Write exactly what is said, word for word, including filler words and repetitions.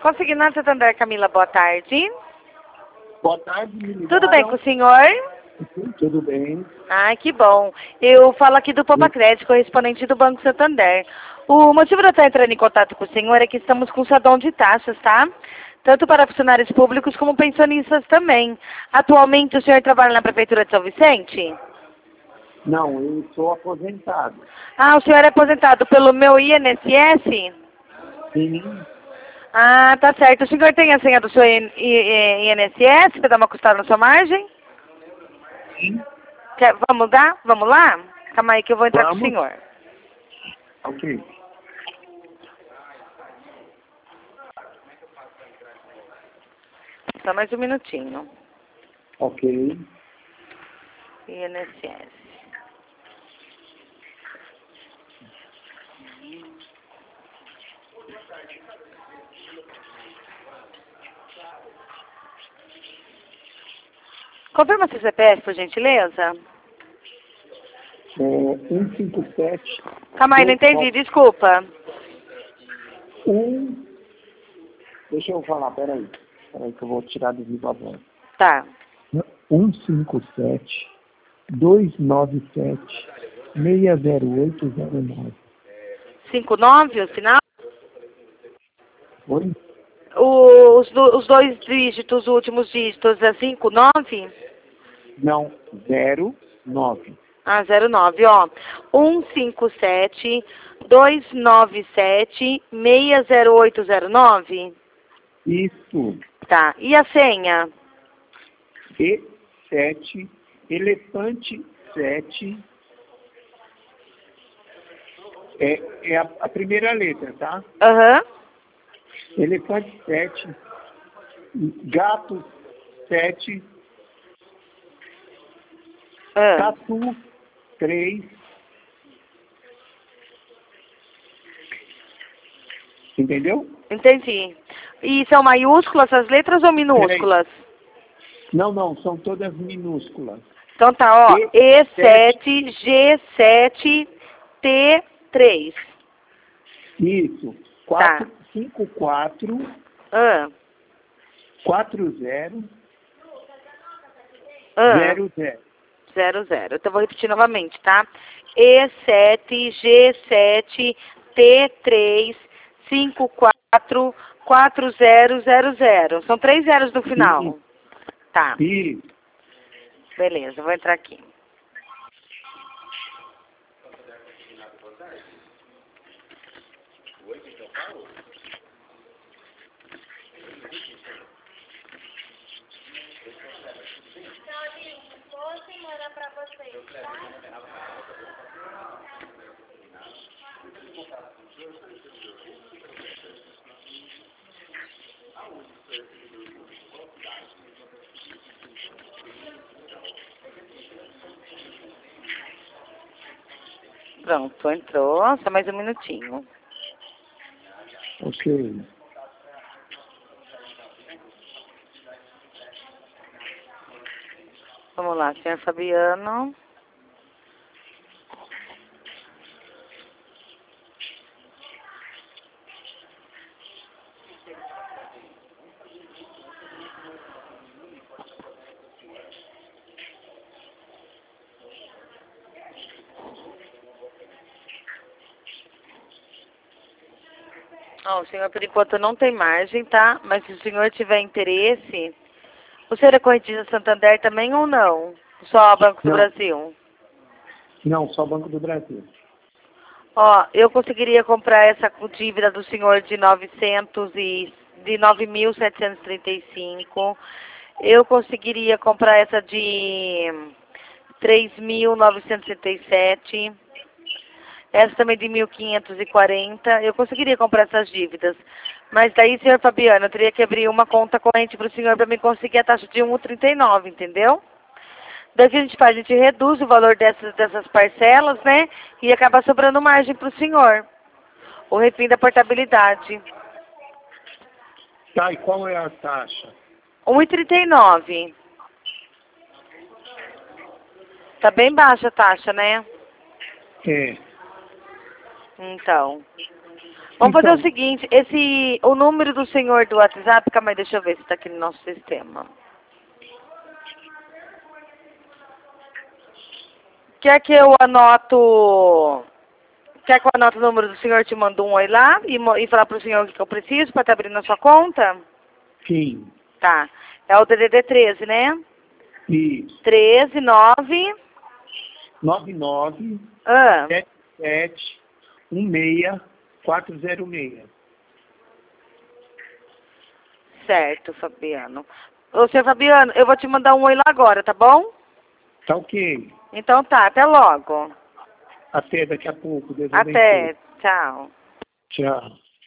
Consignado Santander, Camila, boa tarde. Boa tarde, me ligaram. Tudo bem com o senhor? Tudo bem. Ai, que bom. Eu falo aqui do Poupa Crédito, correspondente do Banco Santander. O motivo de eu estar entrando em contato com o senhor é que estamos com sadão de taxas, tá? Tanto para funcionários públicos como pensionistas também. Atualmente o senhor trabalha na Prefeitura de São Vicente? Não, eu sou aposentado. Ah, o senhor é aposentado pelo meu I N S S? Sim. Ah, tá certo. O senhor tem a senha do seu I N S S para dar uma custada na sua margem? Sim. Quer, vamos dar? Vamos lá? Calma aí que eu vou entrar Vamos. com o senhor. Ok. Só mais um minutinho. Ok. I N S S. Confirma seu C P F, por gentileza. É, um cinco sete. Calma aí, não entendi, desculpa. Um. Deixa eu falar, peraí. Peraí que eu vou tirar do vivo a voz. Tá. um cinco sete, dois nove sete, seis zero oito zero nove. cinco nove, o sinal? Oi? O, os, do- os dois dígitos, os últimos dígitos, é cinco nove? Não, zero nove. Ah, zero nove, ó. um cinco sete, dois nove sete, seis zero oito zero nove? Isso. Tá. E a senha? E sete, elefante sete. É, é a, a primeira letra, tá? Aham. Elefante sete, gato sete, Ah. tatu três. Entendeu? Entendi. E são maiúsculas as letras ou minúsculas? Não, não, são todas minúsculas. Então tá, ó. E E sete, G sete, T três. Isso. Tá. quatro cinco quatro, Ah. quatro zero, Ah. zero zero. Zero, zero. Então, vou repetir novamente, tá? E sete, G sete, T três, cinco quatro, quatro zero zero zero. São três zeros no final. Tá, Isso. beleza. Vou entrar aqui. Pronto, entrou. Só mais um minutinho. Ok. Vamos lá, senhor Fabiano. Ó, o senhor, por enquanto, não tem margem, tá? Mas se o senhor tiver interesse, o senhor é correntista Santander também ou não? Só Banco do Não. Brasil? Não, só Banco do Brasil. Ó, eu conseguiria comprar essa dívida do senhor de novecentos e de nove mil setecentos e trinta e cinco. Eu conseguiria comprar essa de três mil novecentos e setenta e sete. Essa também de mil quinhentos e quarenta. Eu conseguiria comprar essas dívidas. Mas daí, senhor Fabiano, eu teria que abrir uma conta corrente para o senhor para me conseguir a taxa de um vírgula trinta e nove, entendeu? Daí o que a gente faz? A gente reduz o valor dessas, dessas parcelas, né? E acaba sobrando margem para o senhor. O refim da portabilidade. Tá, e qual é a taxa? um vírgula trinta e nove. Tá bem baixa a taxa, né? É. Então. Vamos fazer Então. o seguinte, esse, o número do senhor do WhatsApp, calma aí, deixa eu ver se está aqui no nosso sistema. Quer que eu anoto... Quer que eu anote o número do senhor, te mando um oi lá e, e falar pro senhor o que eu preciso para estar abrindo a sua conta? Sim. Tá. É o D D D treze, né? Isso. treze, nove... nove nove Ah, sete sete um seis quatro zero seis. certo, Fabiano. Ô, senhor Fabiano, eu vou te mandar um oi lá agora, tá bom? Tá ok. Então tá, até logo. Até daqui a pouco. Deus Até, abençoe. tchau. Tchau.